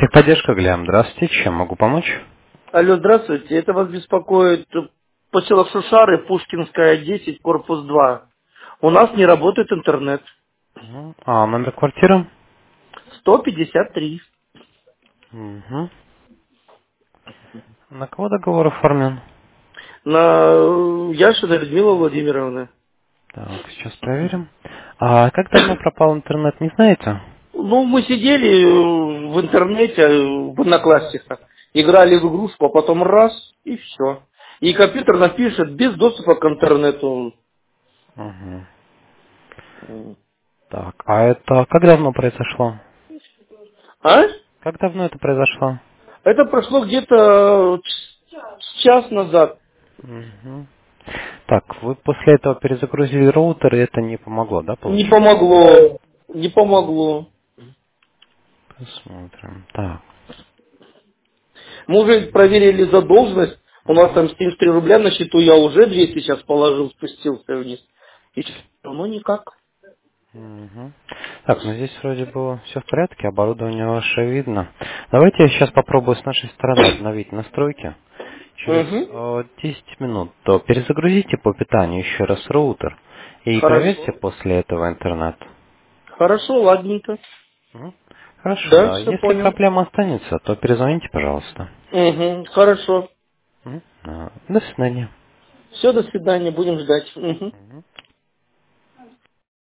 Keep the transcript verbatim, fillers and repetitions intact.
Техподдержка Глям. Здравствуйте. Чем могу помочь? Алло, здравствуйте. Это вас беспокоит поселок Шушары, Пушкинская, десять, корпус два. У нас не работает интернет. Мгм. А номер квартиры? сто пятьдесят три. Мгм. На кого договор оформлен? На Яшина Людмила Владимировна. Так, сейчас проверим. А как давно пропал интернет, не знаете? Ну, мы сидели э, в интернете, э, в одноклассниках, играли в игрушку, а потом раз, и все. И компьютер напишет без доступа к интернету. Мгм. Так, а это как давно произошло? А? Как давно это произошло? Это прошло где-то ч- час назад. Мгм. Так, вы после этого перезагрузили роутер, и это не помогло, да, Не получается? помогло. Не помогло. Посмотрим. Так. Мы уже проверили задолженность. У нас Мгм. там семьдесят три рубля на счету, я уже двести сейчас положил, спустился вниз. И все равно никак. Мгм. Так, ну здесь вроде бы все в порядке, оборудование ваше видно. Давайте я сейчас попробую с нашей стороны обновить настройки. Через Угу. э, десять минут то перезагрузите по питанию еще раз роутер и проверьте Хорошо. после этого интернет. Хорошо, ладненько. Мгм. Хорошо, Да, да. все Если понял. проблема останется, то перезвоните, пожалуйста. Угу. Хорошо. Мгм. Да. До свидания. Все, до свидания, будем ждать. Мгм.